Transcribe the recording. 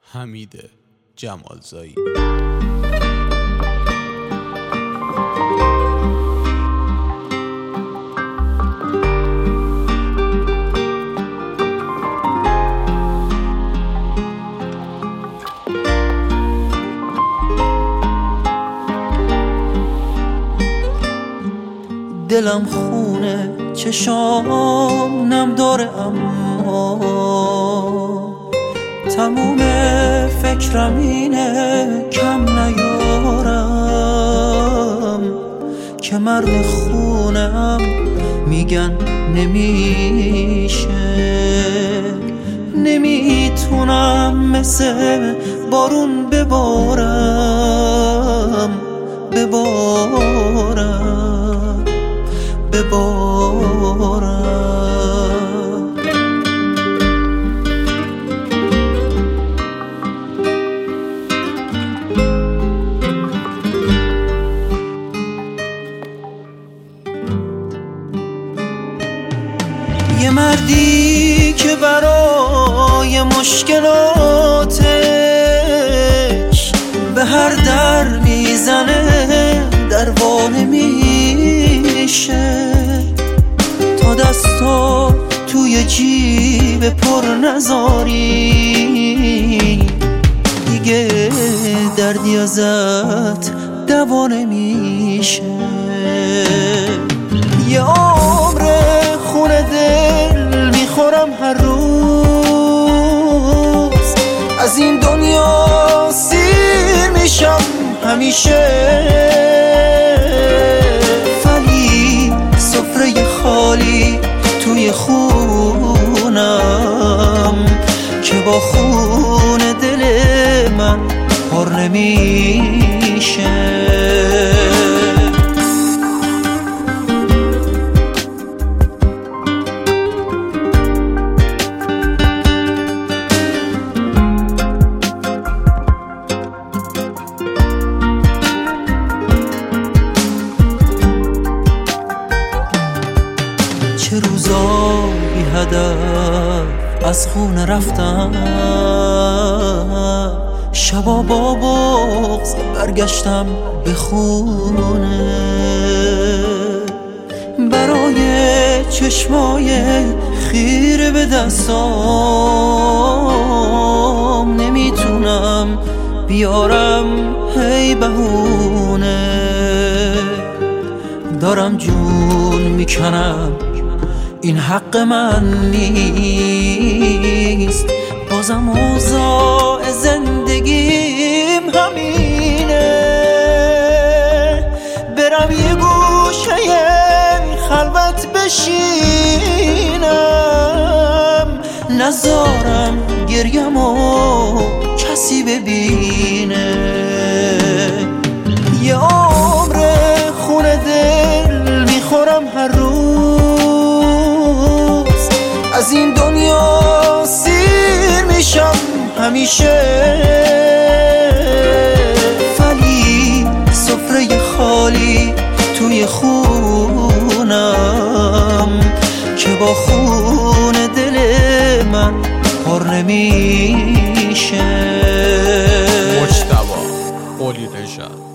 حمید جمالزایی. دلم خونه چشام نم داره اما تموم فکرم اینه کم نیارم که مرد خونم میگن نمیشه، نمیتونم مثل بارون ببارم یه مردی که برای مشکلاتش به هر در میزنه درباره میشه، تا دستا توی جیب پر نذاری دیگه دردی ازت دوا نمیشه. یه عمر خون دل میخورم هر روز، از این دنیا سیر میشم همیشه، ولی سفره خالی توی خونم که با خون دل من پر نمیشه. چه روزا بی هدف از خونه رفتم، شبا با بغض برگشتم به خونه، برای چشمای خیره به دستام نمیتونم بیارم هی بهونه، دارم جون میکنم این حق من نیست، بازم اوضاع زندگیم همینه، برم یه گوشه خلوت بشینم، نذارم گریمو کسی ببینه. یه عمر خون دل میخورم هر روز، از این دنیا سیر میشم همیشه، ولی سفره خالی توی خونم که با خون دل من پر نمیشه. مجتبی قلی نژاد.